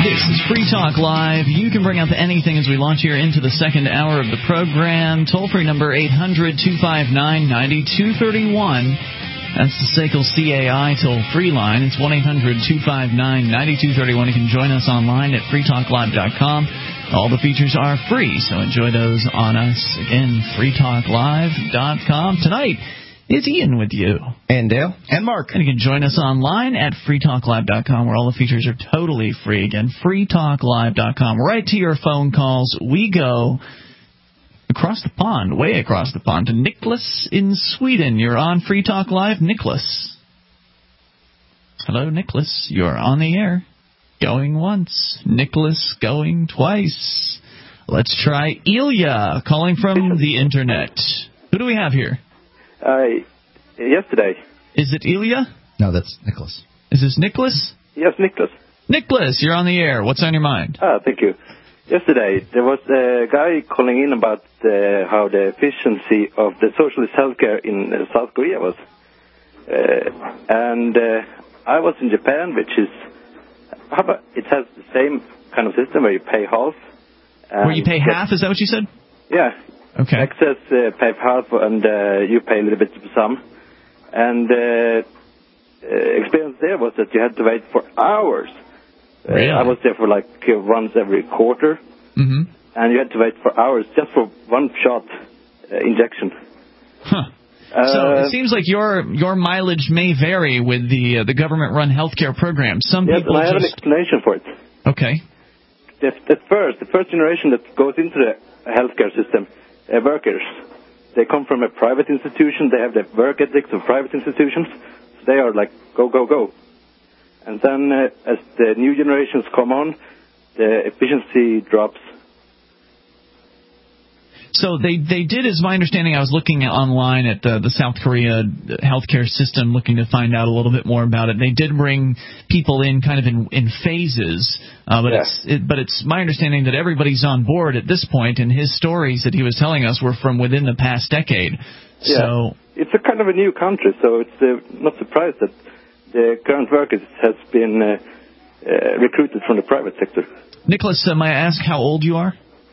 This is Free Talk Live. You can bring up anything as we launch here into the second hour of the program. Toll-free number 800-259-9231. That's the SACL CAI toll-free line. It's 1-800-259-9231. You can join us online at freetalklive.com. All the features are free, so enjoy those on us. Again, freetalklive.com. Tonight, it's Ian with you. And Dale. And Mark. And you can join us online at freetalklive.com, where all the features are totally free. Again, freetalklive.com. Right to your phone calls. We go across the pond, way across the pond, to Nicholas in Sweden. You're on Free Talk Live. Nicholas. Hello, Nicholas. You're on the air. Going once. Nicholas going twice. Let's try Ilya, calling from the internet. Who do we have here? Yesterday. Is it Ilya? No, that's Nicholas. Is this Nicholas? Yes, Nicholas. Nicholas, you're on the air. What's on your mind? Thank you. Yesterday, there was a guy calling in about how the efficiency of the socialist healthcare in South Korea was. And I was in Japan, which is... it has the same kind of system where you pay half. Where you pay half? Is that what you said? Yeah. Okay. Access pay half, and you pay a little bit of some. And experience there was that you had to wait for hours. Really? I was there for like once every quarter. Mm-hmm. And you had to wait for hours just for one shot injection. Huh. So it seems like your mileage may vary with the government-run healthcare program. Some yes, people and I have an explanation for it. Okay. The first generation that goes into the healthcare system, workers, they come from a private institution. They have the work ethics of private institutions. So they are like, go, go, go. And then as the new generations come on, the efficiency drops. So they did, is my understanding. I was looking online at the South Korea healthcare system, looking to find out a little bit more about it. They did bring people in kind of in phases, but it's my understanding that everybody's on board at this point. And his stories that he was telling us were from within the past decade. Yeah. So it's a kind of a new country, so it's not surprised that the current workers has been recruited from the private sector. Nicholas, may I ask how old you are?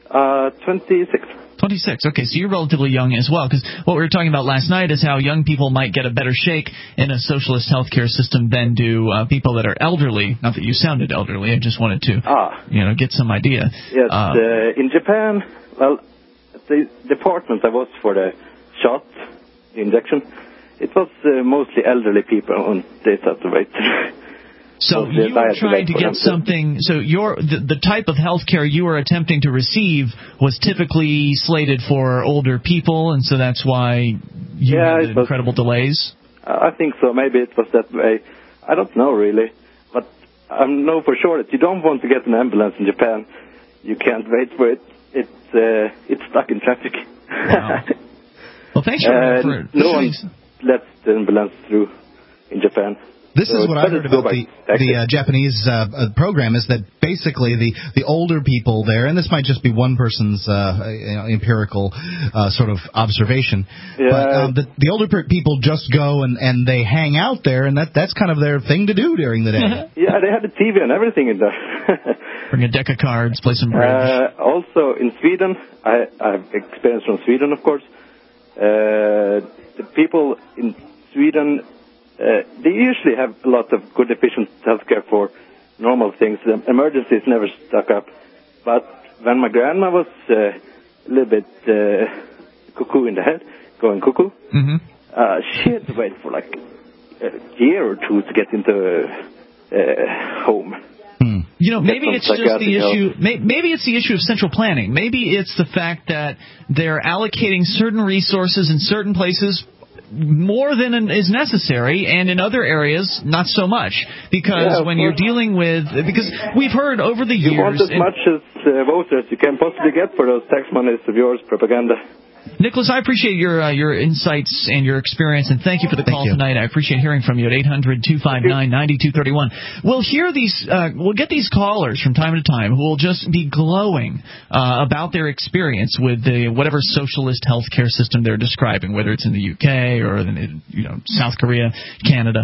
26. 26. Okay, so you're relatively young as well, because what we were talking about last night is how young people might get a better shake in a socialist healthcare system than do people that are elderly. Not that you sounded elderly. I just wanted to, get some idea. Yes, in Japan, well, the department I was for the shot, the injection, it was mostly elderly people on this sort of rate. So you were trying to get something. So the type of health care you were attempting to receive was typically slated for older people, and so that's why you had incredible delays? I think so. Maybe it was that way. I don't know, really. But I know for sure that you don't want to get an ambulance in Japan. You can't wait for it. It's stuck in traffic. Wow. Well, thanks for no one lets the ambulance through in Japan. This is what I heard about the Japanese program, is that basically the older people there, and this might just be one person's empirical sort of observation, but the older people just go and they hang out there, and that's kind of their thing to do during the day. Yeah, they had the TV and everything in there. Bring a deck of cards, play some bridge. Also in Sweden, I have experience from Sweden, of course. The people in Sweden... they usually have a lot of good, efficient healthcare for normal things. The emergencies never stuck up. But when my grandma was a little bit cuckoo in the head, going cuckoo, she had to wait for like a year or two to get into home. Maybe it's just the issue. Maybe it's the issue of central planning. Maybe it's the fact that they're allocating certain resources in certain places more than is necessary, and in other areas not so much, because when you're dealing with, because we've heard over the years, you want as much as voters you can possibly get for those tax monies of yours, propaganda. Nicholas, I appreciate your insights and your experience, and thank you for the call tonight. I appreciate hearing from you at 800-259-9231. We'll hear these. We'll get these callers from time to time who will just be glowing about their experience with whatever socialist healthcare system they're describing, whether it's in the UK or South Korea, Canada.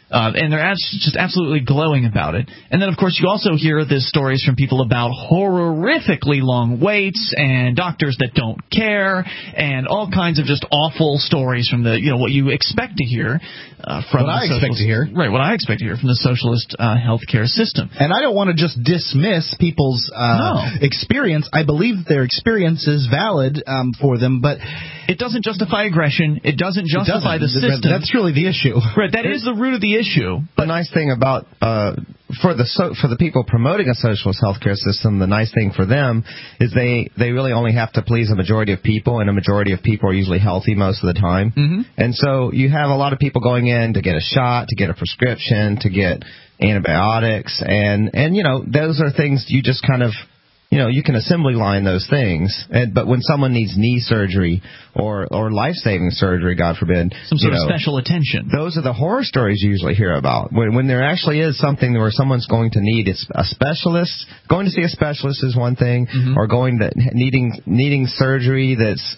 And they're just absolutely glowing about it. And then, of course, you also hear the stories from people about horrifically long waits and doctors that don't care and all kinds of just awful stories from the, what you expect to hear from what I expect to hear. Right, what I expect to hear from the socialist healthcare system. And I don't want to just dismiss people's experience. I believe their experience is valid for them, but it doesn't justify aggression. It doesn't justify the system. That's really the issue. Right, that is the root of the issue. The nice thing about for the people promoting a socialist healthcare system, the nice thing for them is they really only have to please a majority of people, and a majority of people are usually healthy most of the time. Mm-hmm. And so you have a lot of people going in to get a shot, to get a prescription, to get antibiotics, and those are things you just kind of, you can assembly line those things. But when someone needs knee surgery or life-saving surgery, God forbid, some sort of special attention, those are the horror stories you usually hear about. When there actually is something where someone's going to need a specialist, going to see a specialist is one thing, mm-hmm. or needing surgery that's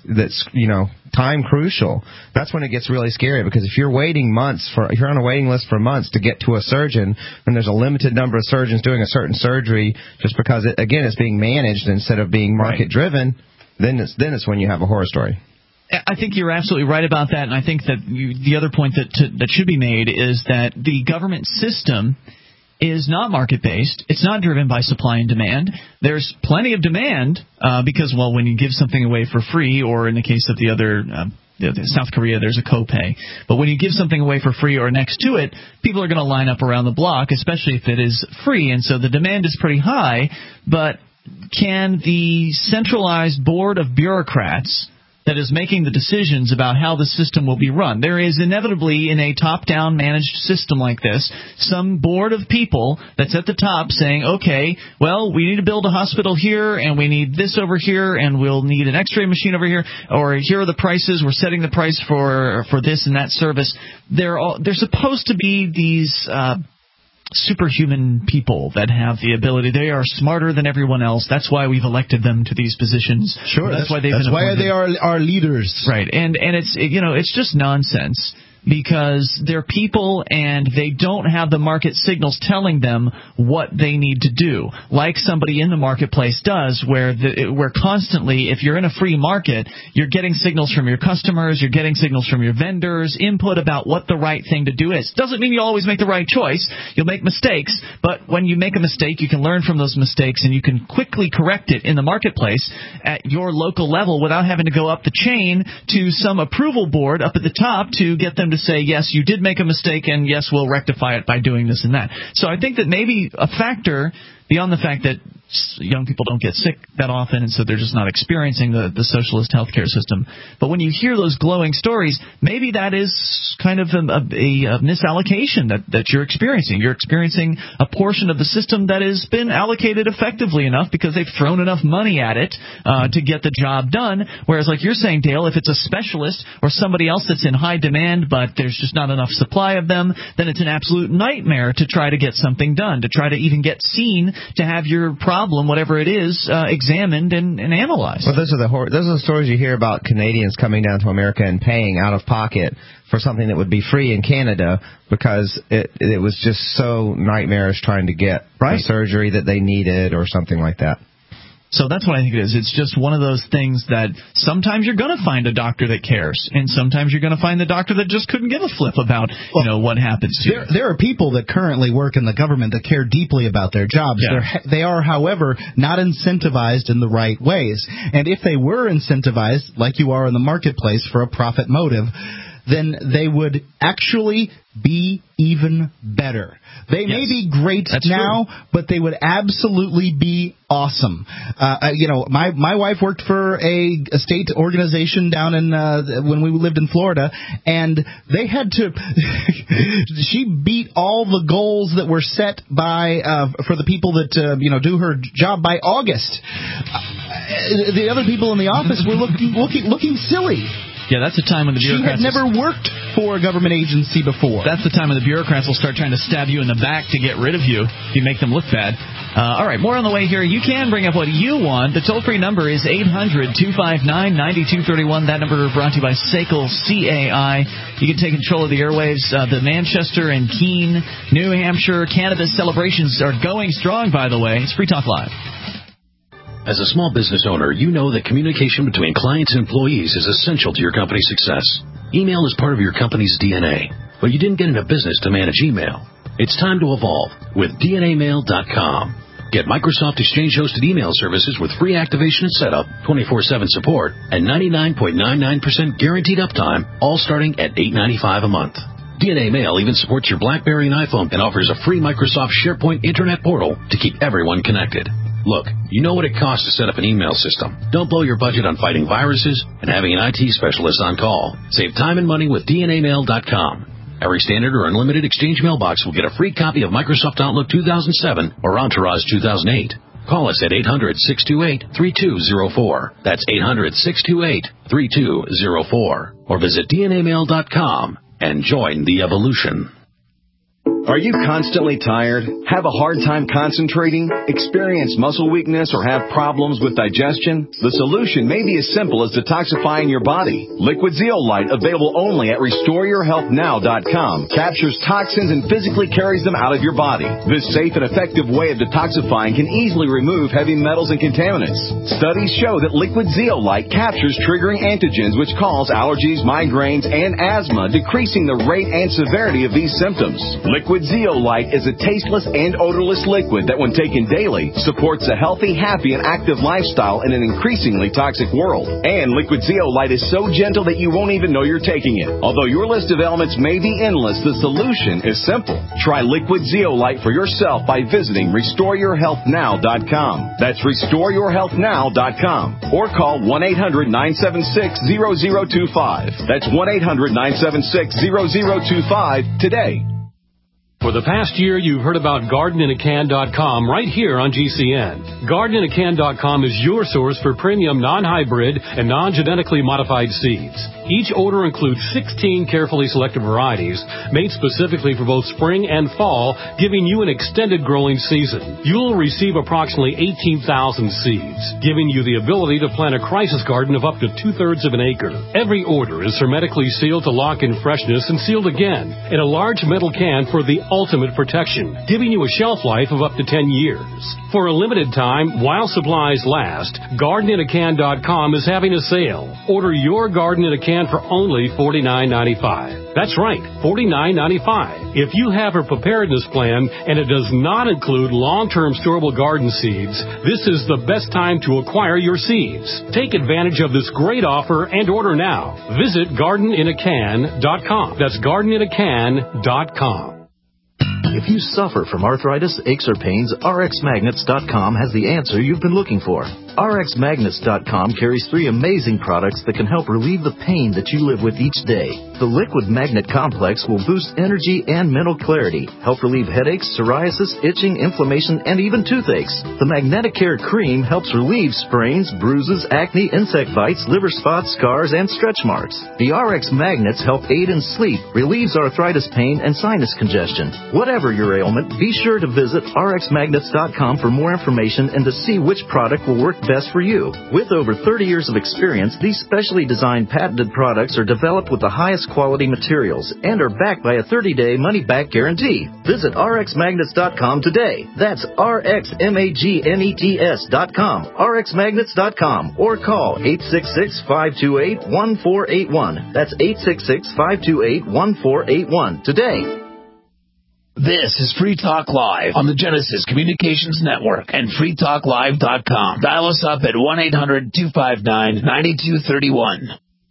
time crucial. That's when it gets really scary, because if you're if you're on a waiting list for months to get to a surgeon, and there's a limited number of surgeons doing a certain surgery just because it's being managed instead of being market driven, then it's when you have a horror story. I think you're absolutely right about that, and I think that the other point that should be made is that the government system is not market-based. It's not driven by supply and demand. There's plenty of demand because, when you give something away for free, or in the case of the other South Korea, there's a copay. But when you give something away for free or next to it, people are going to line up around the block, especially if it is free. And so the demand is pretty high. But can the centralized board of bureaucrats that is making the decisions about how the system will be run? There is inevitably, in a top-down managed system like this, some board of people that's at the top saying, okay, well, we need to build a hospital here, and we need this over here, and we'll need an x-ray machine over here, or here are the prices, we're setting the price for this and that service. They're supposed to be these superhuman people that have the ability. They are smarter than everyone else. That's why we've elected them to these positions. Sure, that's why they are our leaders. Right, and it's just nonsense, because they're people and they don't have the market signals telling them what they need to do, like somebody in the marketplace does, where constantly, if you're in a free market, you're getting signals from your customers, you're getting signals from your vendors, input about what the right thing to do is. Doesn't mean you always make the right choice. You'll make mistakes, but when you make a mistake, you can learn from those mistakes and you can quickly correct it in the marketplace at your local level without having to go up the chain to some approval board up at the top to get them to say, yes, you did make a mistake, and yes, we'll rectify it by doing this and that. So I think that maybe a factor, beyond the fact that young people don't get sick that often, and so they're just not experiencing the socialist healthcare system. But when you hear those glowing stories, maybe that is kind of a misallocation that you're experiencing. You're experiencing a portion of the system that has been allocated effectively enough because they've thrown enough money at it to get the job done. Whereas, like you're saying, Dale, if it's a specialist or somebody else that's in high demand but there's just not enough supply of them, then it's an absolute nightmare to try to get something done, to try to even get seen, to have your problem, whatever it is, examined and analyzed. Well, those are the stories you hear about Canadians coming down to America and paying out of pocket for something that would be free in Canada because it was just so nightmarish trying to get the surgery that they needed or something like that. So that's what I think it is. It's just one of those things that sometimes you're going to find a doctor that cares, and sometimes you're going to find the doctor that just couldn't give a flip about what happens to you. There are people that currently work in the government that care deeply about their jobs. Yeah. They are, however, not incentivized in the right ways. And if they were incentivized, like you are in the marketplace, for a profit motive, then they would actually be even better. They may be great now, but they would absolutely be awesome. My wife worked for a state organization down in when we lived in Florida, and they had to. She beat all the goals that were set by for the people that do her job by August. The other people in the office were looking silly. Yeah, that's the time when the bureaucrats... She had never worked for a government agency before. That's the time when the bureaucrats will start trying to stab you in the back to get rid of you if you make them look bad. All right, more on the way here. You can bring up what you want. The toll-free number is 800-259-9231. That number brought to you by SACL CAI. You can take control of the airwaves. The Manchester and Keene, New Hampshire cannabis celebrations are going strong, by the way. It's Free Talk Live. As a small business owner, you know that communication between clients and employees is essential to your company's success. Email is part of your company's DNA, but you didn't get into business to manage email. It's time to evolve with DNAmail.com. Get Microsoft Exchange-hosted email services with free activation and setup, 24/7 support, and 99.99% guaranteed uptime, all starting at $8.95 a month. DNA Mail even supports your BlackBerry and iPhone and offers a free Microsoft SharePoint Internet portal to keep everyone connected. Look, you know what it costs to set up an email system. Don't blow your budget on fighting viruses and having an IT specialist on call. Save time and money with DNAmail.com. Every standard or unlimited Exchange mailbox will get a free copy of Microsoft Outlook 2007 or Entourage 2008. Call us at 800-628-3204. That's 800-628-3204. Or visit DNAmail.com and join the evolution. Are you constantly tired? Have a hard time concentrating? Experience muscle weakness or have problems with digestion? The solution may be as simple as detoxifying your body. Liquid Zeolite, available only at RestoreYourHealthNow.com, captures toxins and physically carries them out of your body. This safe and effective way of detoxifying can easily remove heavy metals and contaminants. Studies show that Liquid Zeolite captures triggering antigens which cause allergies, migraines, and asthma, decreasing the rate and severity of these symptoms. Liquid Zeolite is a tasteless and odorless liquid that, when taken daily, supports a healthy, happy, and active lifestyle in an increasingly toxic world. And Liquid Zeolite is so gentle that you won't even know you're taking it. Although your list of ailments may be endless, the solution is simple. Try Liquid Zeolite for yourself by visiting RestoreYourHealthNow.com. That's RestoreYourHealthNow.com. Or call 1-800-976-0025. That's 1-800-976-0025 today. For the past year, you've heard about GardenInACan.com right here on GCN. GardenInACan.com is your source for premium non-hybrid and non-genetically modified seeds. Each order includes 16 carefully selected varieties made specifically for both spring and fall, giving you an extended growing season. You'll receive approximately 18,000 seeds, giving you the ability to plant a crisis garden of up to 2/3 of an acre. Every order is hermetically sealed to lock in freshness and sealed again in a large metal can for the ultimate protection, giving you a shelf life of up to 10 years. For a limited time, while supplies last, GardenInACan.com is having a sale. Order your Garden in a Can for only $49.95. That's right, $49.95. If you have a preparedness plan and it does not include long-term storable garden seeds, this is the best time to acquire your seeds. Take advantage of this great offer and order now. Visit GardenInACan.com. That's GardenInACan.com. If you suffer from arthritis, aches, or pains, RxMagnets.com has the answer you've been looking for. RxMagnets.com carries 3 amazing products that can help relieve the pain that you live with each day. The Liquid Magnet Complex will boost energy and mental clarity, help relieve headaches, psoriasis, itching, inflammation, and even toothaches. The Magnetic Care Cream helps relieve sprains, bruises, acne, insect bites, liver spots, scars, and stretch marks. The Rx Magnets help aid in sleep, relieves arthritis pain, and sinus congestion. Whatever your ailment, be sure to visit RxMagnets.com for more information and to see which product will work best for you. With over 30 years of experience, these specially designed patented products are developed with the highest quality materials and are backed by a 30-day money-back guarantee. Visit RxMagnets.com today. That's RxMagnets.com. RxMagnets.com or call 866-528-1481. That's 866-528-1481 today. This is Free Talk Live on the Genesis Communications Network and freetalklive.com. Dial us up at 1-800-259-9231.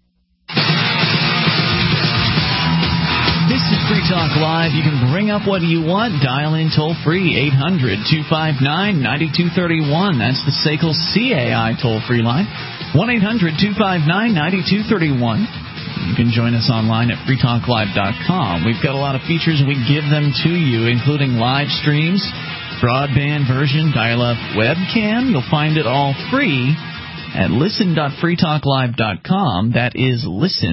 This is Free Talk Live. You can bring up what you want. Dial in toll-free, 800-259-9231. That's the SACL CAI toll-free line, 1-800-259-9231. You can join us online at freetalklive.com. We've got a lot of features. We give them to you, including live streams, broadband version, dial-up webcam. You'll find it all free at listen.freetalklive.com. That is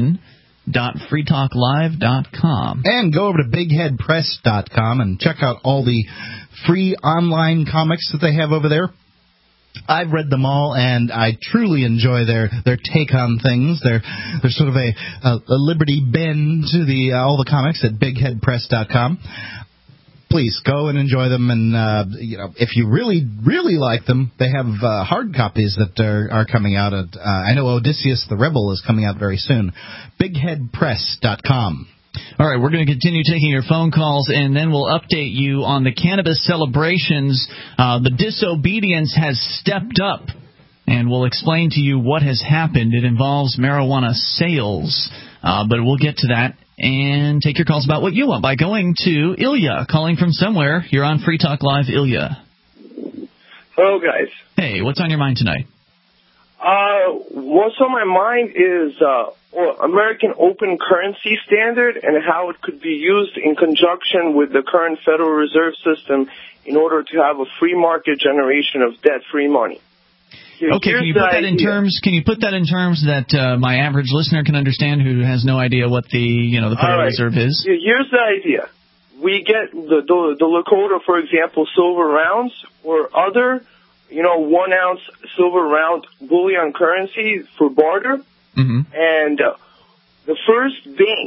listen.freetalklive.com. And go over to bigheadpress.com and check out all the free online comics that they have over there. I've read them all, and I truly enjoy their take on things. They're sort of a liberty bend to all the comics at bigheadpress.com. Please go and enjoy them, and if you really, really like them, they have hard copies that are coming out. I know Odysseus the Rebel is coming out very soon. bigheadpress.com. All right, we're going to continue taking your phone calls, and then we'll update you on the cannabis celebrations. The disobedience has stepped up, and we'll explain to you what has happened. It involves marijuana sales, but we'll get to that and take your calls about what you want by going to Ilya, calling from somewhere. You're on Free Talk Live, Ilya. Hello, guys. Hey, what's on your mind tonight? What's on my mind is American Open Currency Standard and how it could be used in conjunction with the current Federal Reserve System in order to have a free market generation of debt-free money. Okay, can you put that in terms? Can you put that in terms that my average listener can understand, who has no idea what the Federal Reserve is? Here's the idea: we get the Lakota, for example, silver rounds or other 1 ounce silver round bullion currency for barter. Mm-hmm. And the first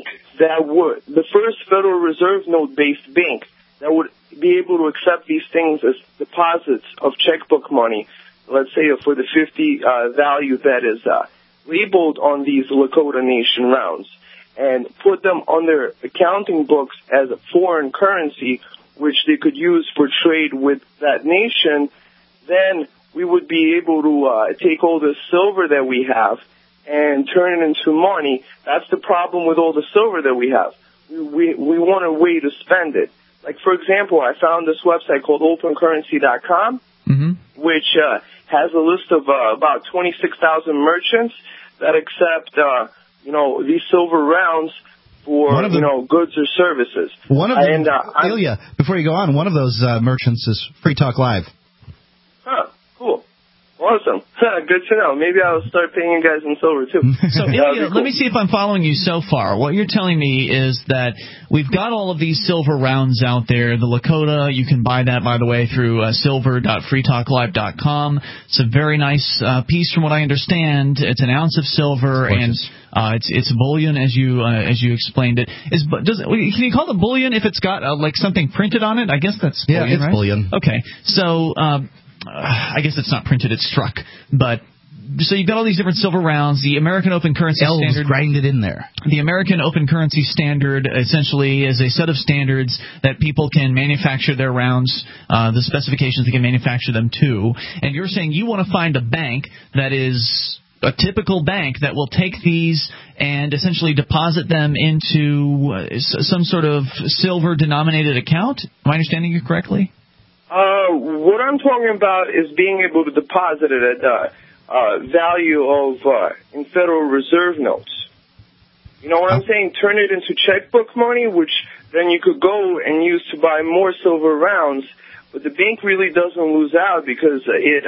Federal Reserve note-based bank that would be able to accept these things as deposits of checkbook money, let's say for the 50 value that is labeled on these Lakota Nation rounds, and put them on their accounting books as a foreign currency, which they could use for trade with that nation, then we would be able to take all the silver that we have and turn it into money. That's the problem with all the silver that we have. We want a way to spend it. Like, for example, I found this website called opencurrency.com, mm-hmm. which has a list of about 26,000 merchants that accept, these silver rounds for, goods or services. One of them, Ilya, before you go on, one of those merchants is Free Talk Live. Huh, cool. Awesome. Good to know. Maybe I'll start paying you guys in silver, too. So, Ilya, let me see if I'm following you so far. What you're telling me is that we've got all of these silver rounds out there. The Lakota, you can buy that, by the way, through silver.freetalklive.com. It's a very nice piece from what I understand. It's an ounce of silver, and it's bullion, as you explained it. Can you call it bullion if it's got something printed on it? I guess that's bullion, it's right? bullion. Okay, so I guess it's not printed, it's struck. But so you've got all these different silver rounds. The American Open Currency Standard, grinded in there. The American Open Currency Standard essentially is a set of standards that people can manufacture their rounds, the specifications they can manufacture them to. And you're saying you want to find a bank that is a typical bank that will take these and essentially deposit them into some sort of silver-denominated account? Am I understanding you correctly? What I'm talking about is being able to deposit it at the value of in Federal Reserve notes. You know what I'm saying? Turn it into checkbook money, which then you could go and use to buy more silver rounds. But the bank really doesn't lose out because it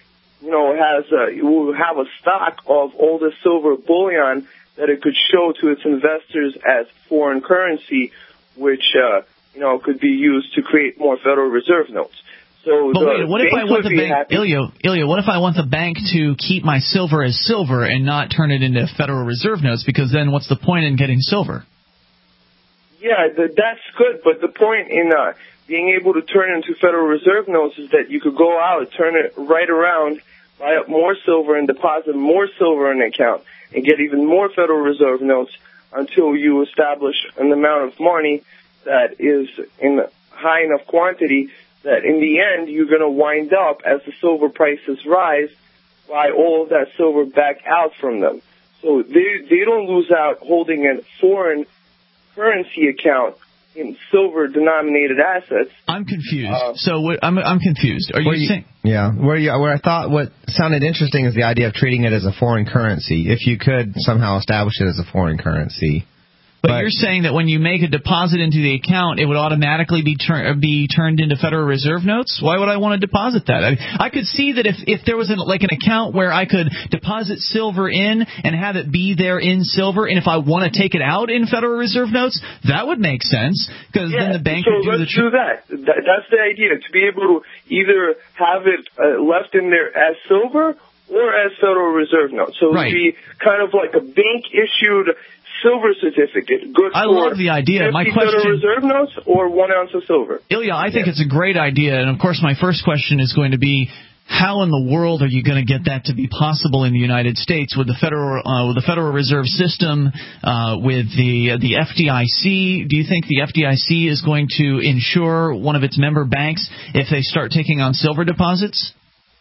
will have a stock of all the silver bullion that it could show to its investors as foreign currency, which could be used to create more Federal Reserve notes. So but wait, what if I want the bank, Ilya, what if I want the bank to keep my silver as silver and not turn it into Federal Reserve notes? Because then what's the point in getting silver? Yeah, that's good, but the point in being able to turn it into Federal Reserve notes is that you could go out, turn it right around, buy up more silver and deposit more silver in an account and get even more Federal Reserve notes until you establish an amount of money that is in high enough quantity that in the end you're going to wind up, as the silver prices rise, buy all of that silver back out from them. So they don't lose out holding a foreign currency account in silver-denominated assets. I'm confused. I'm confused. Are you saying? Yeah. Where I thought what sounded interesting is the idea of treating it as a foreign currency. If you could somehow establish it as a foreign currency, But you're saying that when you make a deposit into the account, it would automatically be turned into Federal Reserve notes? Why would I want to deposit that? I could see that if there was an account where I could deposit silver in and have it be there in silver, and if I want to take it out in Federal Reserve notes, that would make sense, because then the bank would do the do that. That's the idea, to be able to either have it left in there as silver or as Federal Reserve notes. So it would be kind of like a bank-issued silver certificate, good I for love the idea. 50 My question, Federal Reserve notes or 1 ounce of silver. Ilya, I think it's a great idea, and of course my first question is going to be, how in the world are you going to get that to be possible in the United States with the Federal Reserve System, with the FDIC? Do you think the FDIC is going to insure one of its member banks if they start taking on silver deposits?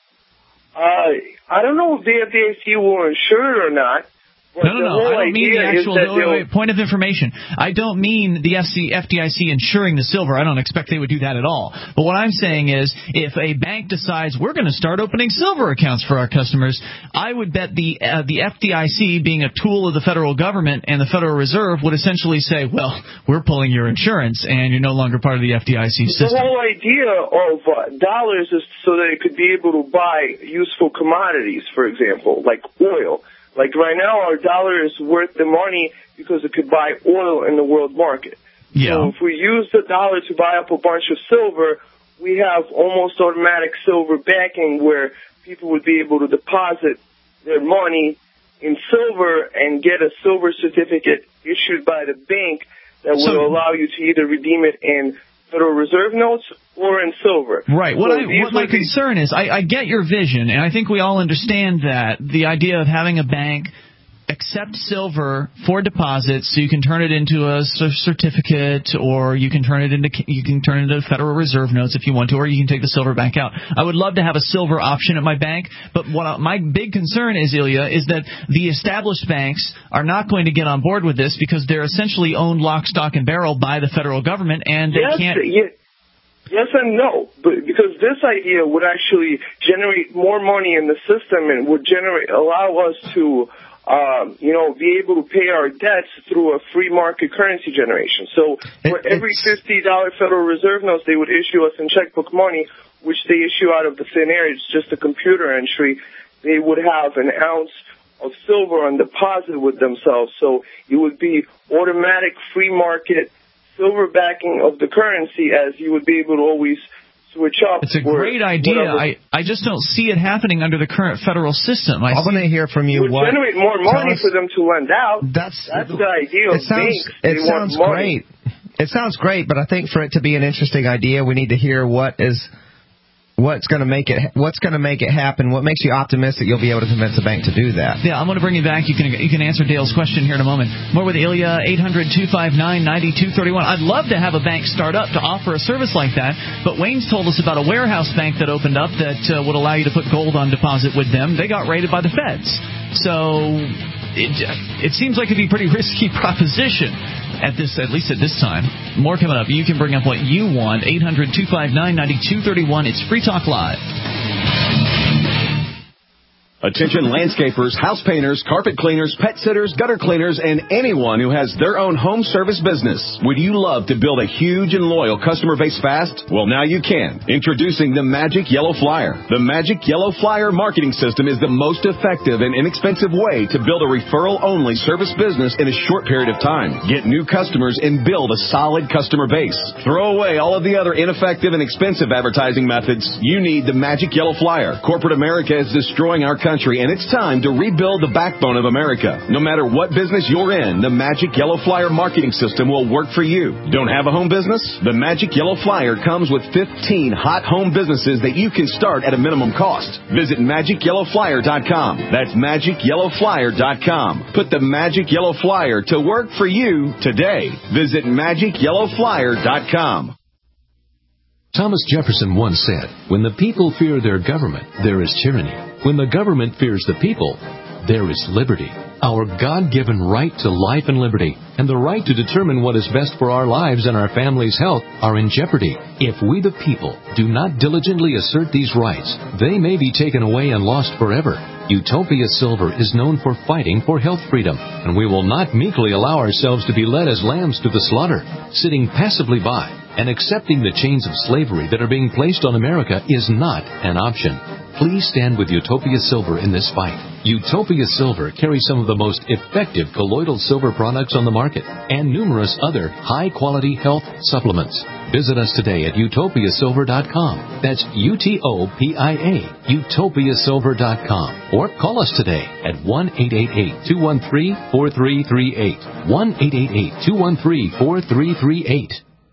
I don't know if the FDIC will insure it or not. No. I don't mean the actual point of information. I don't mean the FDIC insuring the silver. I don't expect they would do that at all. But what I'm saying is, if a bank decides we're going to start opening silver accounts for our customers, I would bet the FDIC, being a tool of the federal government and the Federal Reserve, would essentially say, well, we're pulling your insurance and you're no longer part of the FDIC system. The whole idea of dollars is so that it could be able to buy useful commodities, for example, like oil. Like right now, our dollar is worth the money because it could buy oil in the world market. Yeah. So if we use the dollar to buy up a bunch of silver, we have almost automatic silver backing where people would be able to deposit their money in silver and get a silver certificate issued by the bank that will allow you to either redeem it in Federal Reserve notes or in silver. Right. What my concern is, I get your vision, and I think we all understand that, the idea of having a bank accept silver for deposits, so you can turn it into a certificate, or you can turn it into Federal Reserve notes if you want to, or you can take the silver back out. I would love to have a silver option at my bank, but my big concern is, Ilya, is that the established banks are not going to get on board with this because they're essentially owned lock, stock, and barrel by the federal government, and they can't. Yes and no, but because this idea would actually generate more money in the system and would allow us to be able to pay our debts through a free market currency generation. So for every $50 Federal Reserve notes they would issue us in checkbook money, which they issue out of the thin air, it's just a computer entry, they would have an ounce of silver on deposit with themselves. So it would be automatic free market silver backing of the currency, as you would be able to always switch up. It's a great idea. I just don't see it happening under the current federal system. I want to hear from you. It would generate more money for them to lend out. That's the idea of banks. It sounds great. It sounds great, but I think for it to be an interesting idea, we need to hear what's going to make it happen. What makes you optimistic you'll be able to convince a bank to do that? Yeah, I'm going to bring you back. You can answer Dale's question here in a moment. More with Ilya, 800-259-9231. I'd love to have a bank start up to offer a service like that, but Wayne's told us about a warehouse bank that opened up that would allow you to put gold on deposit with them. They got raided by the feds. So it seems like it'd be a pretty risky proposition. At least at this time. More coming up. You can bring up what you want. 800-259-9231. It's Free Talk Live. Attention landscapers, house painters, carpet cleaners, pet sitters, gutter cleaners, and anyone who has their own home service business. Would you love to build a huge and loyal customer base fast? Well, now you can. Introducing the Magic Yellow Flyer. The Magic Yellow Flyer marketing system is the most effective and inexpensive way to build a referral-only service business in a short period of time. Get new customers and build a solid customer base. Throw away all of the other ineffective and expensive advertising methods. You need the Magic Yellow Flyer. Corporate America is destroying our country, and it's time to rebuild the backbone of America. No matter what business you're in, the Magic Yellow Flyer marketing system will work for you. Don't have a home business? The Magic Yellow Flyer comes with 15 hot home businesses that you can start at a minimum cost. Visit MagicYellowFlyer.com. That's MagicYellowFlyer.com. Put the Magic Yellow Flyer to work for you today. Visit MagicYellowFlyer.com. Thomas Jefferson once said, "When the people fear their government, there is tyranny. When the government fears the people, there is liberty." Our God-given right to life and liberty and the right to determine what is best for our lives and our family's health are in jeopardy. If we the people do not diligently assert these rights, they may be taken away and lost forever. Utopia Silver is known for fighting for health freedom, and we will not meekly allow ourselves to be led as lambs to the slaughter. Sitting passively by and accepting the chains of slavery that are being placed on America is not an option. Please stand with Utopia Silver in this fight. Utopia Silver carries some of the most effective colloidal silver products on the market and numerous other high-quality health supplements. Visit us today at utopiasilver.com. That's UTOPIA, utopiasilver.com. Or call us today at 1-888-213-4338. 1-888-213-4338.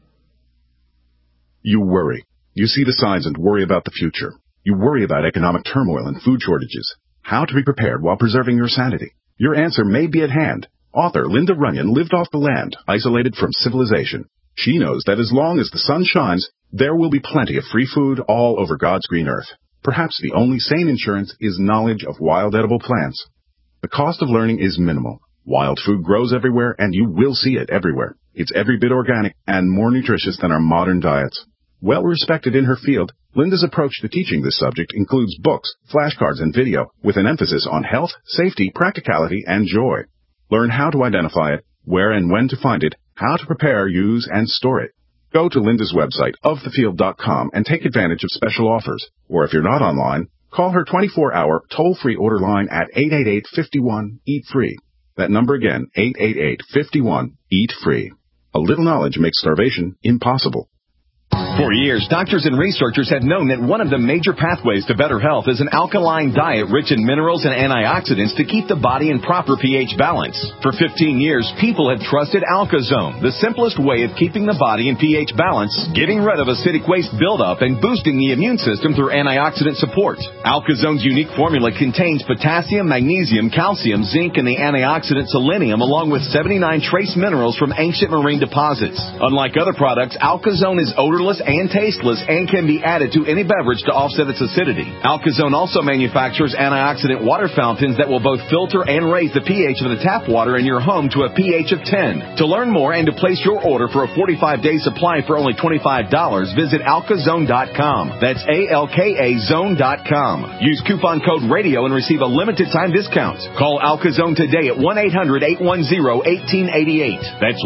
You worry. You see the signs and worry about the future. You worry about economic turmoil and food shortages. How to be prepared while preserving your sanity. Your answer may be at hand. Author Linda Runyon lived off the land, isolated from civilization. She knows that as long as the sun shines, there will be plenty of free food all over God's green earth. Perhaps the only sane insurance is knowledge of wild edible plants. The cost of learning is minimal. Wild food grows everywhere, and you will see it everywhere. It's every bit organic and more nutritious than our modern diets. Well respected in her field, Linda's approach to teaching this subject includes books, flashcards, and video with an emphasis on health, safety, practicality, and joy. Learn how to identify it, where and when to find it, how to prepare, use, and store it. Go to Linda's website, ofthefield.com, and take advantage of special offers. Or if you're not online, call her 24-hour toll-free order line at 888-51-EAT-FREE. That number again, 888-51-EAT-FREE. A little knowledge makes starvation impossible. For years, doctors and researchers have known that one of the major pathways to better health is an alkaline diet rich in minerals and antioxidants to keep the body in proper pH balance. For 15 years, people have trusted AlkaZone, the simplest way of keeping the body in pH balance, getting rid of acidic waste buildup, and boosting the immune system through antioxidant support. AlkaZone's unique formula contains potassium, magnesium, calcium, zinc, and the antioxidant selenium, along with 79 trace minerals from ancient marine deposits. Unlike other products, AlkaZone is odorless and tasteless and can be added to any beverage to offset its acidity. AlkaZone also manufactures antioxidant water fountains that will both filter and raise the pH of the tap water in your home to a pH of 10. To learn more and to place your order for a 45-day supply for only $25, visit alkazone.com. That's ALKA zone.com. Use coupon code RADIO and receive a limited time discount. Call AlkaZone today at 1-800-810-1888. That's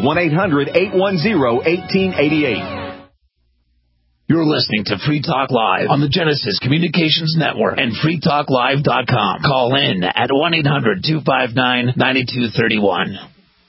1-800-810-1888. You're listening to Free Talk Live on the Genesis Communications Network and freetalklive.com. Call in at 1-800-259-9231.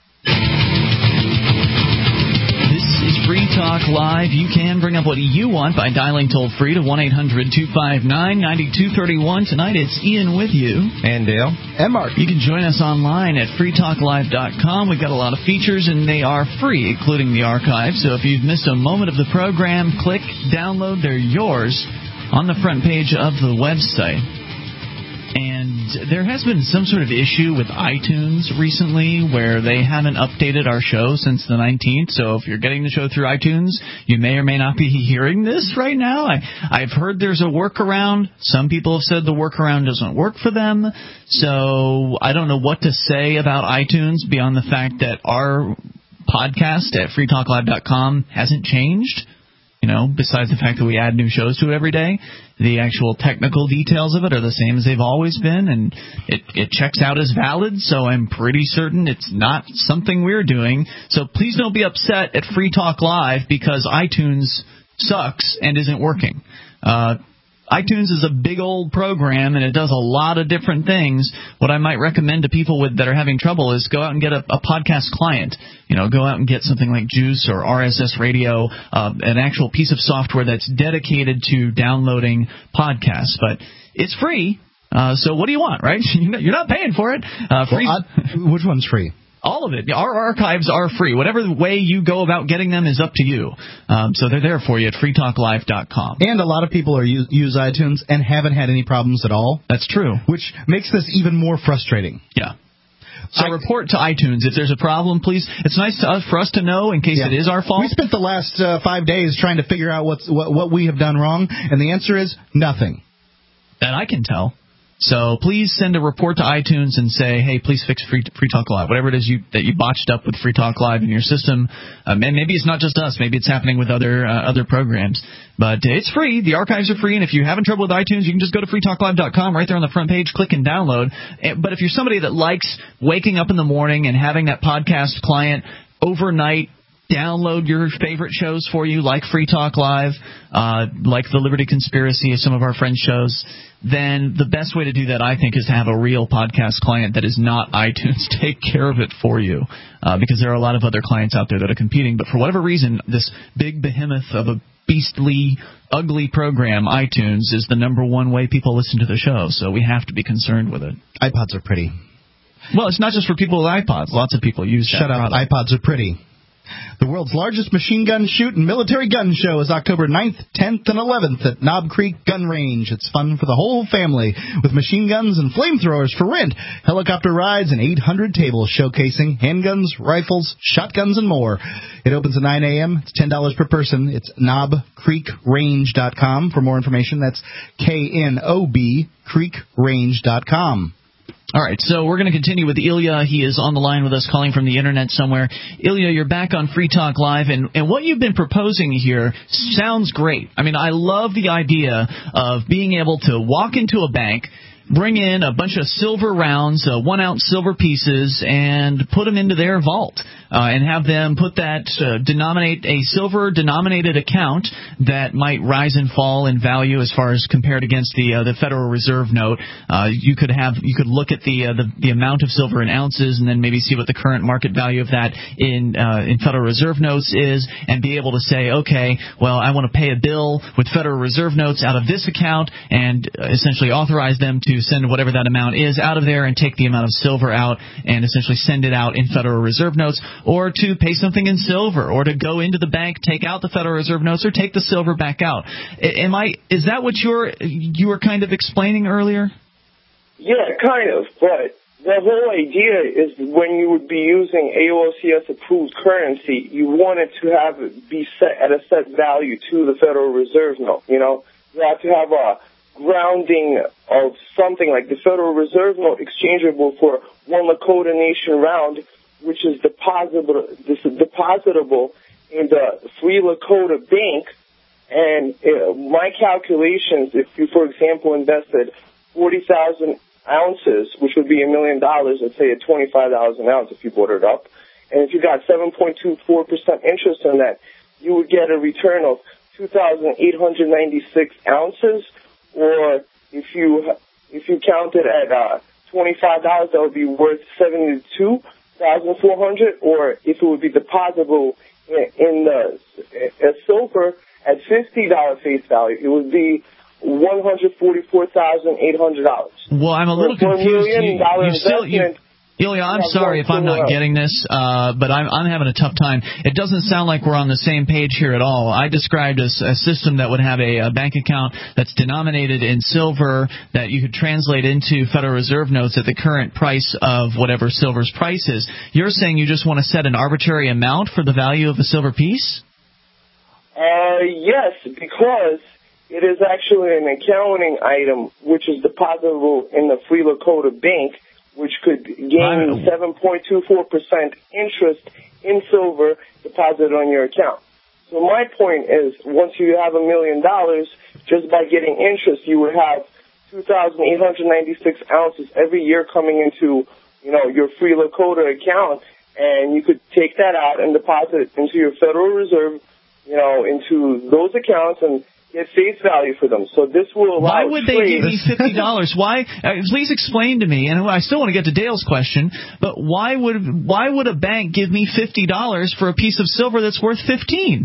Free Talk Live. You can bring up what you want by dialing toll-free to 1-800-259-9231. Tonight it's Ian with you. And Dale. And Mark. You can join us online at freetalklive.com. We've got a lot of features, and they are free, including the archive. So if you've missed a moment of the program, click, download. They're yours on the front page of the website. And there has been some sort of issue with iTunes recently where they haven't updated our show since the 19th. So if you're getting the show through iTunes, you may or may not be hearing this right now. I've heard there's a workaround. Some people have said the workaround doesn't work for them. So I don't know what to say about iTunes beyond the fact that our podcast at freetalklive.com hasn't changed. You know, besides the fact that we add new shows to it every day, the actual technical details of it are the same as they've always been, and it checks out as valid, so I'm pretty certain it's not something we're doing. So please don't be upset at Free Talk Live because iTunes sucks and isn't working. iTunes is a big old program, and it does a lot of different things. What I might recommend to people that are having trouble is go out and get a podcast client. You know, go out and get something like Juice or RSS Radio, an actual piece of software that's dedicated to downloading podcasts. But it's free, so what do you want, right? You're not paying for it. Which one's free? All of it. Our archives are free. Whatever way you go about getting them is up to you. So they're there for you at freetalklive.com. And a lot of people use iTunes and haven't had any problems at all. That's true. Which makes this even more frustrating. Yeah. So report to iTunes if there's a problem, please. It's nice for us to know in case it is our fault. We spent the last 5 days trying to figure out what we have done wrong, and the answer is nothing. That I can tell. So please send a report to iTunes and say, hey, please fix Free Talk Live. Whatever it is that you botched up with Free Talk Live in your system. And maybe it's not just us. Maybe it's happening with other programs. But it's free. The archives are free. And if you're having trouble with iTunes, you can just go to freetalklive.com right there on the front page, click and download. But if you're somebody that likes waking up in the morning and having that podcast client overnight download your favorite shows for you, like Free Talk Live, like The Liberty Conspiracy, some of our friends' shows, then the best way to do that, I think, is to have a real podcast client that is not iTunes take care of it for you, because there are a lot of other clients out there that are competing. But for whatever reason, this big behemoth of a beastly, ugly program, iTunes, is the number one way people listen to the show, so we have to be concerned with it. iPods are pretty. Well, it's not just for people with iPods. Lots of people use that Shut up. product. iPods are pretty. The world's largest machine gun shoot and military gun show is October 9th, 10th, and 11th at Knob Creek Gun Range. It's fun for the whole family with machine guns and flamethrowers for rent, helicopter rides, and 800 tables showcasing handguns, rifles, shotguns, and more. It opens at 9 a.m. It's $10 per person. It's knobcreekrange.com for more information. That's KNOB creekrange.com. All right, so we're going to continue with Ilya. He is on the line with us, calling from the internet somewhere. Ilya, you're back on Free Talk Live, and what you've been proposing here sounds great. I mean, I love the idea of being able to walk into a bank, bring in a bunch of silver rounds, 1-ounce silver pieces, and put them into their vault, and have them put that, denominate a silver-denominated account that might rise and fall in value as far as compared against the Federal Reserve note. You could look at the amount of silver in ounces, and then maybe see what the current market value of that in Federal Reserve notes is, and be able to say, okay, well, I want to pay a bill with Federal Reserve notes out of this account, and essentially authorize them to send whatever that amount is out of there and take the amount of silver out and essentially send it out in Federal Reserve notes, or to pay something in silver, or to go into the bank, take out the Federal Reserve notes, or take the silver back out. Is that what you were kind of explaining earlier? Yeah, kind of, but the whole idea is when you would be using AOCS-approved currency, you want it to have it be set at a set value to the Federal Reserve note, you know? You have to have a grounding of something like the Federal Reserve note exchangeable for one Lakota Nation round, which is depositable in the Free Lakota Bank. And my calculations, if you, for example, invested 40,000 ounces, which would be $1 million, let's say at $25 an ounce if you bought it up, and if you got 7.24% interest on that, you would get a return of 2,896 ounces. Or if you counted at $25, that would be worth $72,400. Or if it would be depositable in the silver at $50 face value, it would be $144,800. Well, I'm a little confused. Ilya, I'm sorry if I'm not getting this, but I'm having a tough time. It doesn't sound like we're on the same page here at all. I described a system that would have a bank account that's denominated in silver that you could translate into Federal Reserve notes at the current price of whatever silver's price is. You're saying you just want to set an arbitrary amount for the value of a silver piece? Yes, because it is actually an accounting item which is depositable in the Free Lakota Bank, which could gain 7.24% interest in silver deposited on your account. So my point is, once you have $1 million, just by getting interest, you would have 2,896 ounces every year coming into, your Free Lakota account, and you could take that out and deposit it into your Federal Reserve, into those accounts and get face value for them. So this will allow. Why would they give me $50? Why? Please explain to me. And I still want to get to Dale's question, but why would a bank give me $50 for a piece of silver that's worth $15?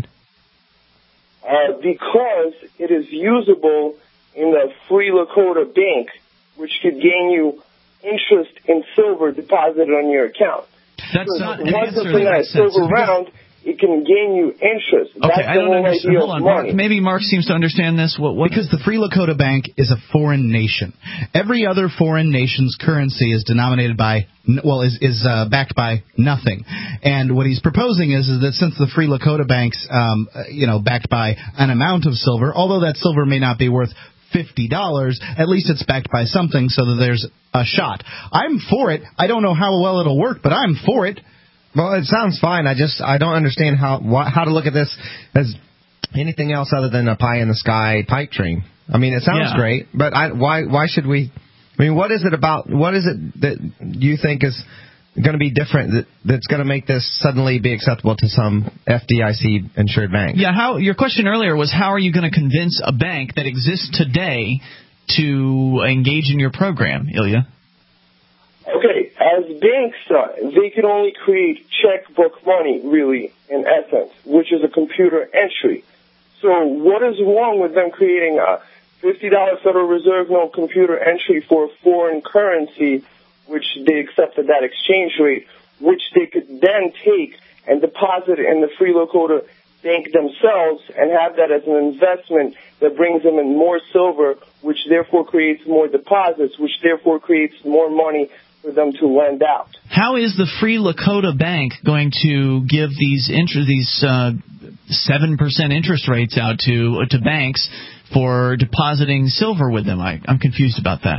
Because it is usable in the Free Lakota Bank, which could gain you interest in silver deposited on your account. That's not an once answer it's in that silver round, it can gain you interest. Okay, That's I don't understand. Hold on, money. maybe Mark seems to understand this. What? Because the Free Lakota Bank is a foreign nation. Every other foreign nation's currency is denominated by, is backed by nothing. And what he's proposing is that since the Free Lakota Bank's, backed by an amount of silver, although that silver may not be worth $50, at least it's backed by something so that there's a shot. I'm for it. I don't know how well it'll work, but I'm for it. Well, it sounds fine. I don't understand how to look at this as anything else other than a pie-in-the-sky pipe dream. I mean, it sounds great, but why should we? I mean, what is it that you think is going to be different that's going to make this suddenly be acceptable to some FDIC-insured bank? Yeah, your question earlier was how are you going to convince a bank that exists today to engage in your program, Ilya? Okay, as banks, they can only create checkbook money, really, in essence, which is a computer entry. So what is wrong with them creating a $50 Federal Reserve note computer entry for foreign currency, which they accept at that exchange rate, which they could then take and deposit in the Free Lakota Bank themselves and have that as an investment that brings them in more silver, which therefore creates more deposits, which therefore creates more money for them to lend out. How is the Free Lakota Bank going to give these 7% interest rates out to banks for depositing silver with them? I'm confused about that.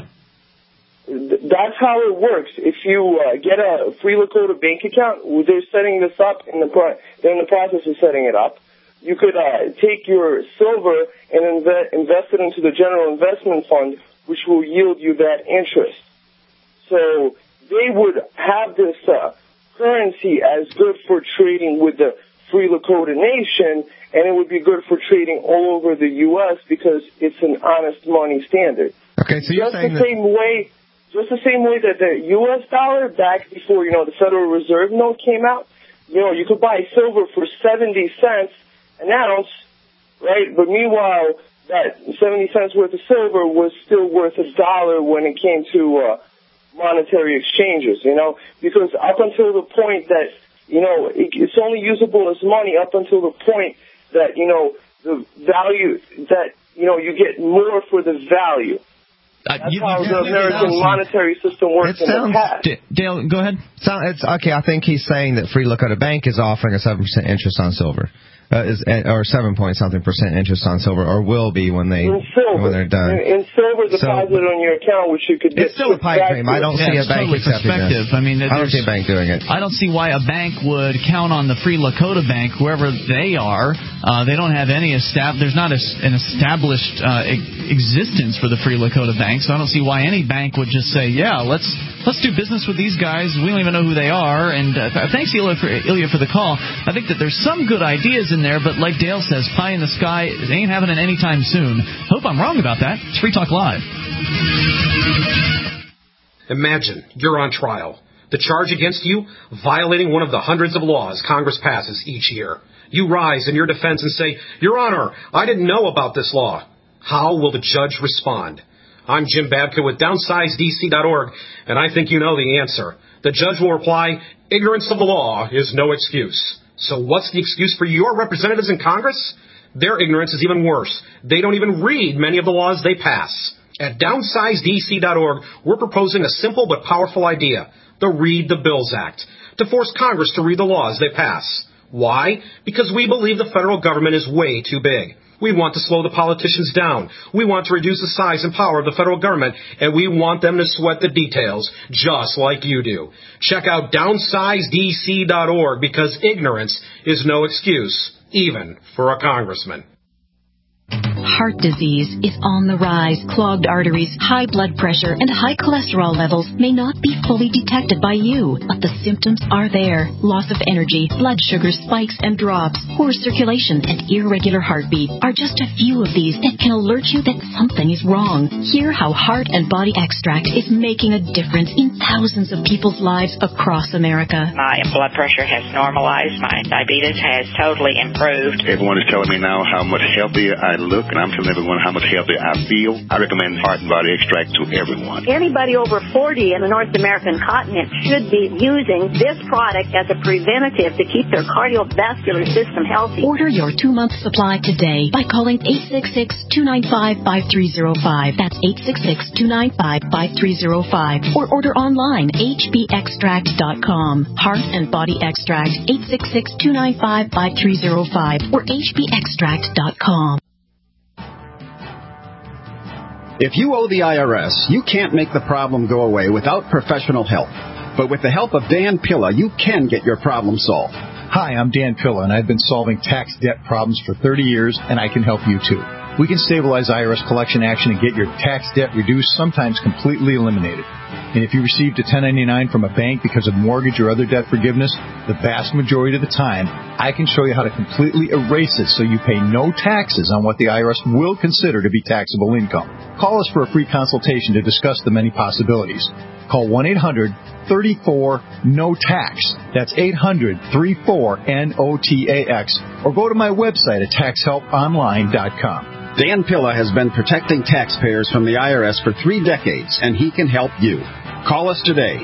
That's how it works. If you get a Free Lakota bank account, they're setting this up, they're in the process of setting it up. You could take your silver and invest it into the general investment fund, which will yield you that interest. So they would have this currency as good for trading with the Free Lakota Nation, and it would be good for trading all over the U.S. because it's an honest money standard. Okay, so you're saying just the same way that the U.S. dollar back before, the Federal Reserve note came out, you could buy silver for 70 cents an ounce, right? But meanwhile, that 70 cents worth of silver was still worth $1 when it came to monetary exchanges, because up until the point that, it's only usable as money up until the point that, the value that, you get more for the value. That's how the American monetary system works in the past. Dale, go ahead. Okay, I think he's saying that Free Lakota Bank is offering a 7% interest on silver. Or 7-point-something% interest on silver, or will be when they're done. In silver deposited on your account, which you could get. It's still a pipe dream. I don't see a bank accepting this. I mean, I don't see a bank doing it. I don't see why a bank would count on the Free Lakota Bank, whoever they are. They don't have any there's not an established existence for the Free Lakota Bank, so I don't see why any bank would just say, yeah, let's do business with these guys. We don't even know who they are. And thanks, Ilya, for the call. I think that there's some good ideas in there, but like Dale says, pie in the sky, it ain't happening anytime soon. Hope I'm wrong about that. It's Free Talk Live. Imagine you're on trial. The charge against you, violating one of the hundreds of laws Congress passes each year. You rise in your defense and say, Your Honor, I didn't know about this law. How will the judge respond? I'm Jim Babka with DownsizeDC.org, and I think you know the answer. The judge will reply, Ignorance of the law is no excuse. So what's the excuse for your representatives in Congress? Their ignorance is even worse. They don't even read many of the laws they pass. At DownsizeDC.org, we're proposing a simple but powerful idea, the Read the Bills Act, to force Congress to read the laws they pass. Why? Because we believe the federal government is way too big. We want to slow the politicians down. We want to reduce the size and power of the federal government, and we want them to sweat the details, just like you do. Check out DownsizeDC.org, because ignorance is no excuse, even for a congressman. Heart disease is on the rise. Clogged arteries, high blood pressure, and high cholesterol levels may not be fully detected by you, but the symptoms are there. Loss of energy, blood sugar spikes and drops, poor circulation, and irregular heartbeat are just a few of these that can alert you that something is wrong. Hear how Heart and Body Extract is making a difference in thousands of people's lives across America. My blood pressure has normalized. My diabetes has totally improved. Everyone is telling me now how much healthier I look, and I'm telling everyone how much healthier I feel. I recommend Heart and Body Extract to everyone. Anybody over 40 in the North American continent should be using this product as a preventative to keep their cardiovascular system healthy. Order your 2-month supply today by calling 866-295-5305. That's 866-295-5305. Or order online, hbextract.com. Heart and Body Extract, 866-295-5305 or hbextract.com. If you owe the IRS, you can't make the problem go away without professional help. But with the help of Dan Pilla, you can get your problem solved. Hi, I'm Dan Pilla, and I've been solving tax debt problems for 30 years, and I can help you too. We can stabilize IRS collection action and get your tax debt reduced, sometimes completely eliminated. And if you received a 1099 from a bank because of mortgage or other debt forgiveness, the vast majority of the time, I can show you how to completely erase it so you pay no taxes on what the IRS will consider to be taxable income. Call us for a free consultation to discuss the many possibilities. Call 1-800-34-NO-TAX. That's 800-34-NOTAX. Or go to my website at taxhelponline.com. Dan Pilla has been protecting taxpayers from the IRS for 3 decades, and he can help you. Call us today,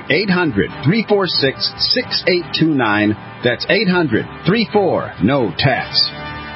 800-346-6829. That's 800-34-NO-TAX.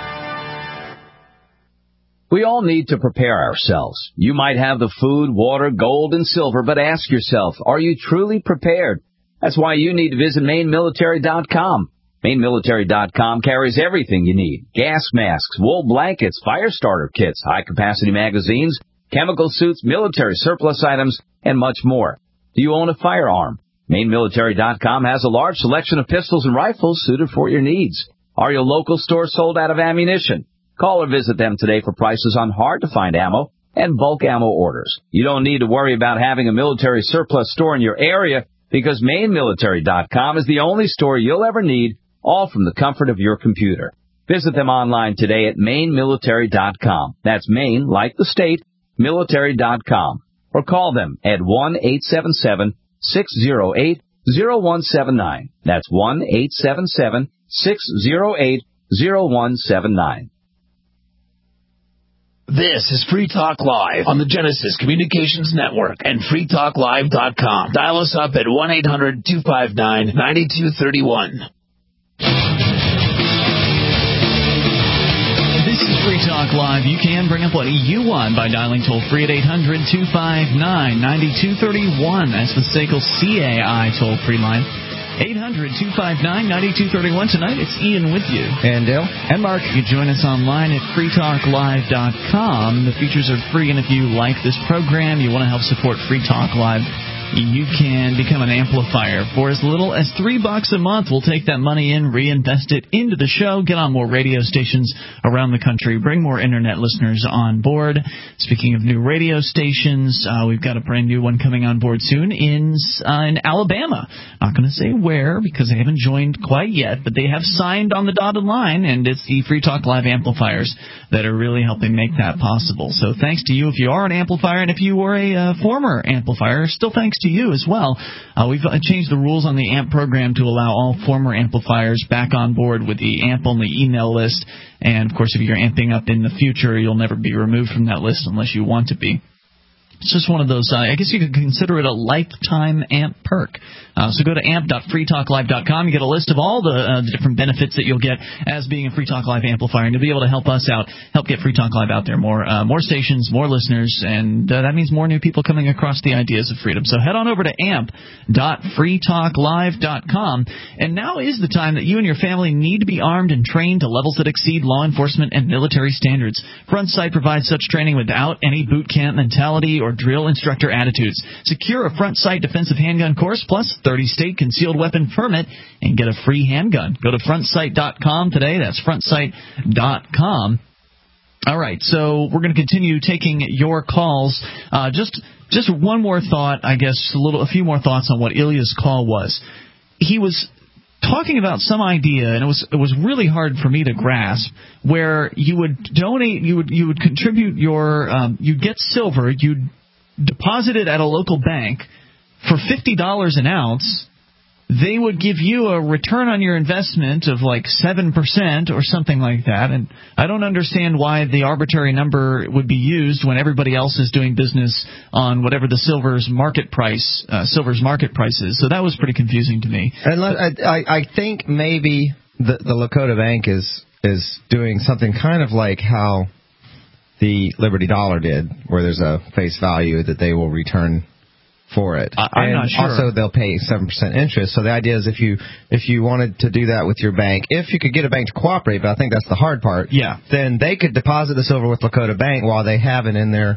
We all need to prepare ourselves. You might have the food, water, gold, and silver, but ask yourself, are you truly prepared? That's why you need to visit MaineMilitary.com. MaineMilitary.com carries everything you need. Gas masks, wool blankets, fire starter kits, high-capacity magazines, chemical suits, military surplus items, and much more. Do you own a firearm? MaineMilitary.com has a large selection of pistols and rifles suited for your needs. Are your local stores sold out of ammunition? Call or visit them today for prices on hard-to-find ammo and bulk ammo orders. You don't need to worry about having a military surplus store in your area because MaineMilitary.com is the only store you'll ever need, all from the comfort of your computer. Visit them online today at MaineMilitary.com. That's Maine, like the state, military.com. Or call them at 1-877-608-0179. That's 1-877-608-0179. This is Free Talk Live on the Genesis Communications Network and freetalklive.com. Dial us up at 1-800-259-9231. This is Free Talk Live. You can bring up what you want by dialing toll-free at 800-259-9231. That's the SACL CAI toll-free line. 800-259-9231. Tonight, it's Ian with you. And Dale. And Mark. You can join us online at freetalklive.com. The features are free, and if you like this program, you want to help support Free Talk Live, you can become an amplifier. For as little as $3 a month, we'll take that money in, reinvest it into the show, get on more radio stations around the country, bring more Internet listeners on board. Speaking of new radio stations, we've got a brand new one coming on board soon in Alabama. Not going to say where because they haven't joined quite yet, but they have signed on the dotted line, and it's the Free Talk Live amplifiers that are really helping make that possible. So thanks to you if you are an amplifier, and if you were a former amplifier, still thanks to you as well. We've changed the rules on the AMP program to allow all former amplifiers back on board with the AMP-only email list. And, of course, if you're amping up in the future, you'll never be removed from that list unless you want to be. It's just one of those, I guess you could consider it a lifetime AMP perk. So go to amp.freetalklive.com. You get a list of all the different benefits that you'll get as being a Free Talk Live amplifier, and you'll be able to help us out, help get Free Talk Live out there, more stations, more listeners, and that means more new people coming across the ideas of freedom. So head on over to amp.freetalklive.com. And now is the time that you and your family need to be armed and trained to levels that exceed law enforcement and military standards. Front Sight provides such training without any boot camp mentality or drill instructor attitudes. Secure a Front Sight defensive handgun course plus 30-state concealed weapon permit and get a free handgun. Go to frontsight.com today. That's frontsight.com. All right, so we're going to continue taking your calls. Just one more thought, I guess, a few more thoughts on what Ilya's call was. He was talking about some idea, and it was really hard for me to grasp, where you would donate, you would contribute your, you'd get silver, you'd deposit it at a local bank for $50 an ounce. They would give you a return on your investment of like 7% or something like that. And I don't understand why the arbitrary number would be used when everybody else is doing business on whatever the silver's market price is. So that was pretty confusing to me. And I think maybe the Lakota Bank is doing something kind of like how the Liberty Dollar did, where there's a face value that they will return for it. I'm not sure. Also, they'll pay 7% interest. So the idea is if you wanted to do that with your bank, if you could get a bank to cooperate, but I think that's the hard part. Yeah. Then they could deposit the silver with Lakota Bank while they have it in their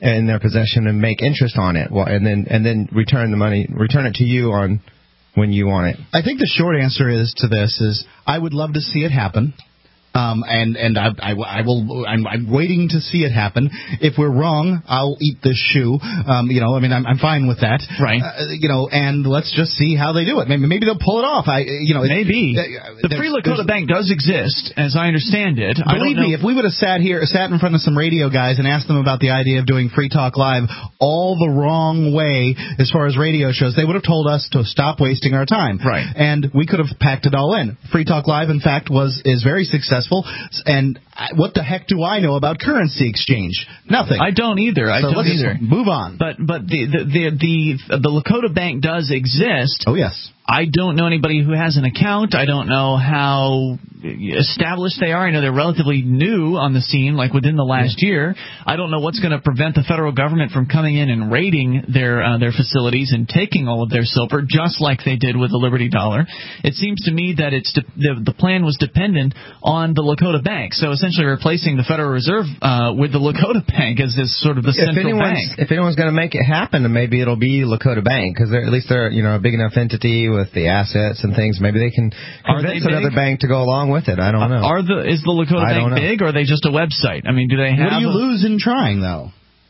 in their possession and make interest on it, and then return it to you on when you want it. I think the short answer to this is I would love to see it happen. And I'm waiting to see it happen. If we're wrong, I'll eat this shoe. I'm fine with that. Right. And let's just see how they do it. Maybe they'll pull it off. Maybe. The Free Lakota Bank does exist, as I understand it. Believe me, if we would have sat in front of some radio guys and asked them about the idea of doing Free Talk Live all the wrong way as far as radio shows, they would have told us to stop wasting our time. Right. And we could have packed it all in. Free Talk Live, in fact, is very successful. And what the heck do I know about currency exchange? Nothing. I don't either. Let's move on. But the Lakota Bank does exist. Oh yes. I don't know anybody who has an account. I don't know how established they are. I know they're relatively new on the scene, like within the last year. I don't know what's going to prevent the federal government from coming in and raiding their facilities and taking all of their silver, just like they did with the Liberty Dollar. It seems to me that the plan was dependent on the Lakota Bank, so essentially replacing the Federal Reserve with the Lakota Bank as this sort of the central bank. If anyone's going to make it happen, then maybe it'll be Lakota Bank, because at least they're a big enough entity with the assets and things. Maybe they can convince another bank to go along with it. I don't know. Is the Lakota Bank big, or are they just a website? I mean, do they have... What do you lose in trying, though?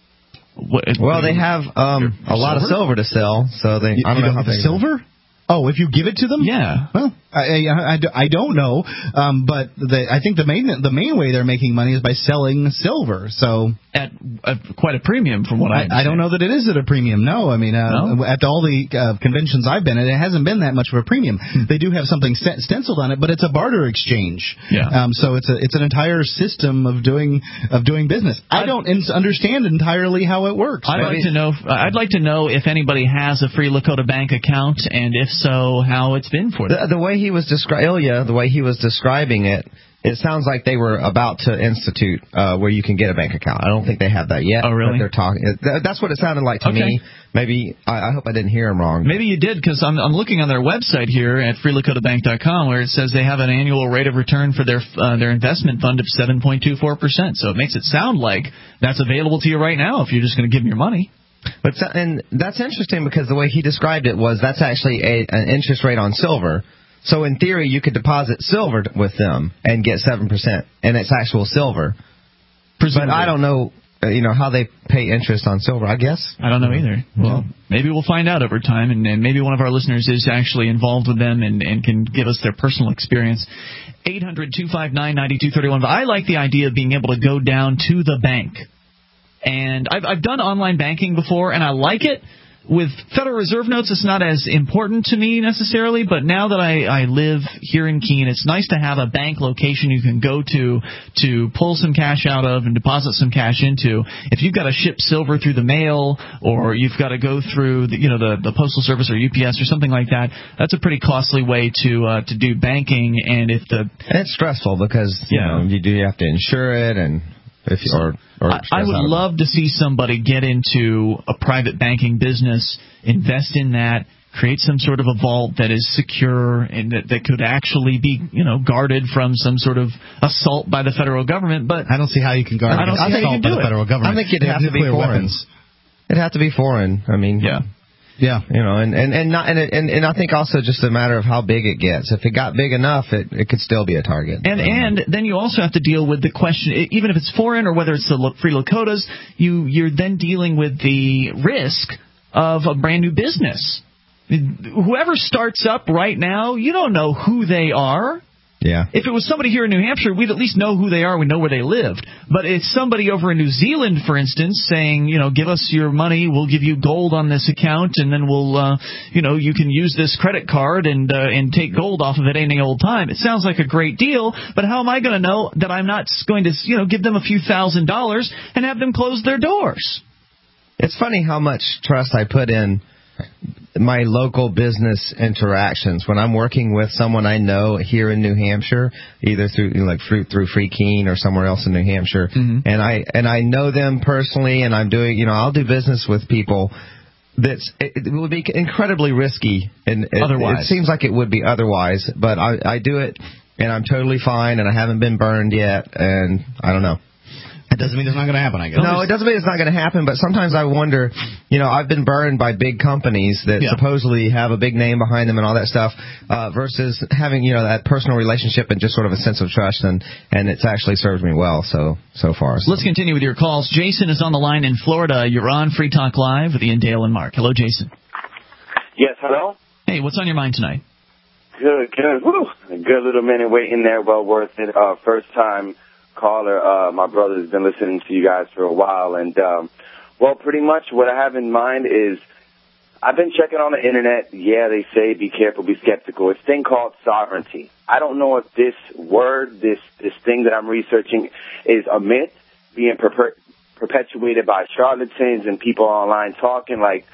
They have a lot of silver to sell, so they... I don't know how big. Silver? Oh, if you give it to them? Yeah. Well, I don't know, but I think the main way they're making money is by selling silver. So at quite a premium, from what I understand. I don't know that it is at a premium. No, I mean, no? At all the conventions I've been at, it hasn't been that much of a premium. They do have something stenciled on it, but it's a barter exchange. Yeah. So it's an entire system of doing business. I don't understand entirely how it works. I'd like to know if anybody has a Free Lakota Bank account, and if so, how it's been for them. The way he was describing it, it sounds like they were about to institute where you can get a bank account. I don't think they have that yet. Oh, really? They're talking. That's what it sounded like to me. Maybe I hope I didn't hear him wrong. Maybe you did, because I'm looking on their website here at freelakotabank.com, where it says they have an annual rate of return for their investment fund of 7.24%. So it makes it sound like that's available to you right now if you're just going to give them your money. And that's interesting, because the way he described it was that's actually an interest rate on silver. So in theory, you could deposit silver with them and get 7%, and it's actual silver. Presumably. But I don't know, how they pay interest on silver. I guess I don't know either. Well, maybe we'll find out over time, and maybe one of our listeners is actually involved with them and can give us their personal experience. 800-259-9231. But I like the idea of being able to go down to the bank. And I've done online banking before, and I like it. With Federal Reserve notes, it's not as important to me necessarily, but now that I live here in Keene, it's nice to have a bank location you can go to pull some cash out of and deposit some cash into. If you've got to ship silver through the mail, or you've got to go through the Postal Service or UPS or something like that, that's a pretty costly way to do banking. And it's stressful, because you do have to insure it, and I would love to see somebody get into a private banking business, invest in that, create some sort of a vault that is secure and that could actually be, guarded from some sort of assault by the federal government. But I don't see how you can guard against assault by the federal government. I think it'd have to be foreign. It'd have to be foreign. I mean, yeah. Yeah, and I think also just a matter of how big it gets. If it got big enough, it could still be a target. And then you also have to deal with the question, even if it's foreign or whether it's the Free Lakotas, you're then dealing with the risk of a brand new business. Whoever starts up right now, you don't know who they are. Yeah. If it was somebody here in New Hampshire, we'd at least know who they are. We know where they lived. But it's somebody over in New Zealand, for instance, saying, give us your money, we'll give you gold on this account, and then we'll, you can use this credit card and take gold off of it any old time. It sounds like a great deal, but how am I going to know that I'm not going to, give them a few $1,000s and have them close their doors? It's funny how much trust I put in my local business interactions when I'm working with someone I know here in New Hampshire, either through through Free Keene or somewhere else in New Hampshire, and I know them personally, and I'm doing I'll do business with people. It would be incredibly risky, and it seems like it would be otherwise, but I do it, and I'm totally fine, and I haven't been burned yet, and I don't know. It doesn't mean it's not going to happen, I guess. No, it doesn't mean it's not going to happen, but sometimes I wonder, I've been burned by big companies that supposedly have a big name behind them and all that stuff, versus having, that personal relationship and just sort of a sense of trust, and it's actually served me well so far. So. Let's continue with your calls. Jason is on the line in Florida. You're on Free Talk Live with Ian, Dale, and Mark. Hello, Jason. Yes, hello? Hey, what's on your mind tonight? Good. Woo. A good little minute waiting there, well worth it. First time caller. My brother's been listening to you guys for a while, and pretty much what I have in mind is I've been checking on the internet. Yeah, they say be careful, be skeptical. It's a thing called sovereignty. I don't know if this word, this thing that I'm researching, is a myth being perpetuated by charlatans and people online talking like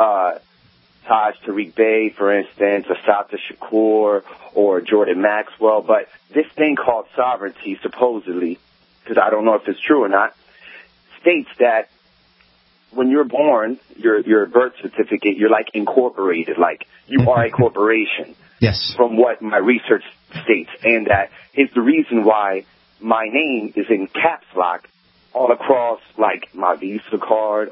Taj Tariq Bey, for instance, Assata Shakur, or Jordan Maxwell. But this thing called sovereignty, supposedly, because I don't know if it's true or not, states that when you're born, your birth certificate, you're like incorporated, like you are a corporation. Yes. From what my research states. And that is the reason why my name is in caps lock all across, like, my Visa card,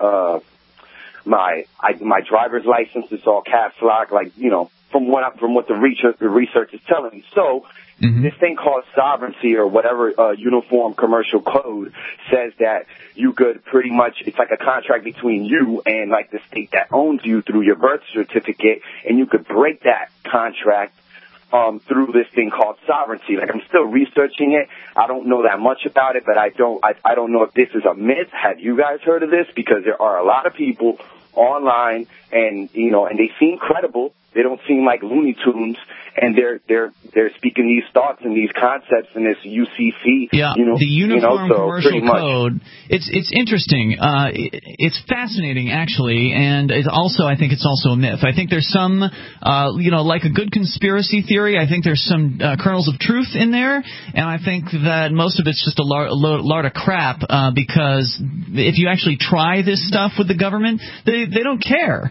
my driver's license is all caps lock, like, from what the research is telling me. So this thing called sovereignty or whatever uniform commercial code says that you could pretty much, it's like a contract between you and like the state that owns you through your birth certificate, and you could break that contract through this thing called sovereignty. Like, I'm still researching it. I don't know that much about it, but I don't know if this is a myth. Have you guys heard of this? Because there are a lot of people online, and and they seem credible. They don't seem like Looney Tunes, and they're speaking these thoughts and these concepts in this UCC. Yeah, the Uniform Commercial Code. It's interesting. It's fascinating, actually, and I think it's also a myth. I think there's some, like a good conspiracy theory. I think there's some kernels of truth in there, and I think that most of it's just a lot of crap. Because if you actually try this stuff with the government, they don't care.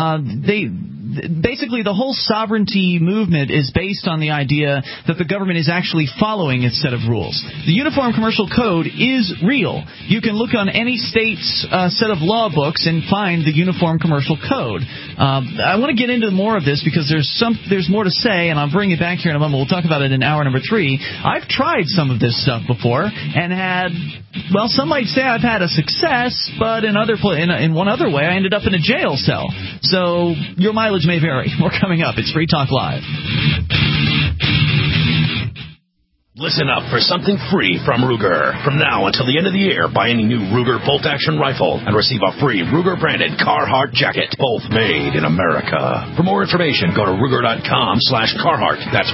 Basically, the whole sovereignty movement is based on the idea that the government is actually following its set of rules. The Uniform Commercial Code is real. You can look on any state's set of law books and find the Uniform Commercial Code. I want to get into more of this because there's more to say, and I'll bring it back here in a moment. We'll talk about it in hour number 3. I've tried some of this stuff before and had, some might say I've had a success, but in one other way, I ended up in a jail cell. So your mileage may vary. More coming up. It's Free Talk Live. Listen up for something free from Ruger. From now until the end of the year, buy any new Ruger bolt-action rifle and receive a free Ruger-branded Carhartt jacket, both made in America. For more information, go to Ruger.com/Carhartt. That's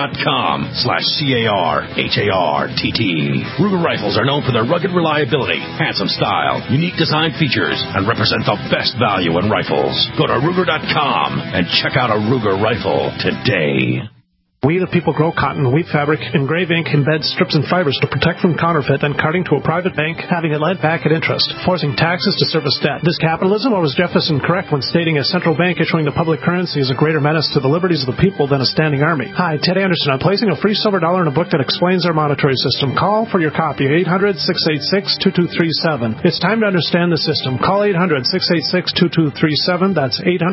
Ruger.com/CARHARTT. Ruger rifles are known for their rugged reliability, handsome style, unique design features, and represent the best value in rifles. Go to Ruger.com and check out a Ruger rifle today. We, the people, grow cotton, weave fabric, engrave ink, embed strips and fibers to protect from counterfeit and carting to a private bank, having it lent back at interest, forcing taxes to service debt. This capitalism, or was Jefferson correct when stating a central bank issuing the public currency is a greater menace to the liberties of the people than a standing army? Hi, Ted Anderson. I'm placing a free silver dollar in a book that explains our monetary system. Call for your copy, 800-686-2237. It's time to understand the system. Call 800-686-2237. That's 800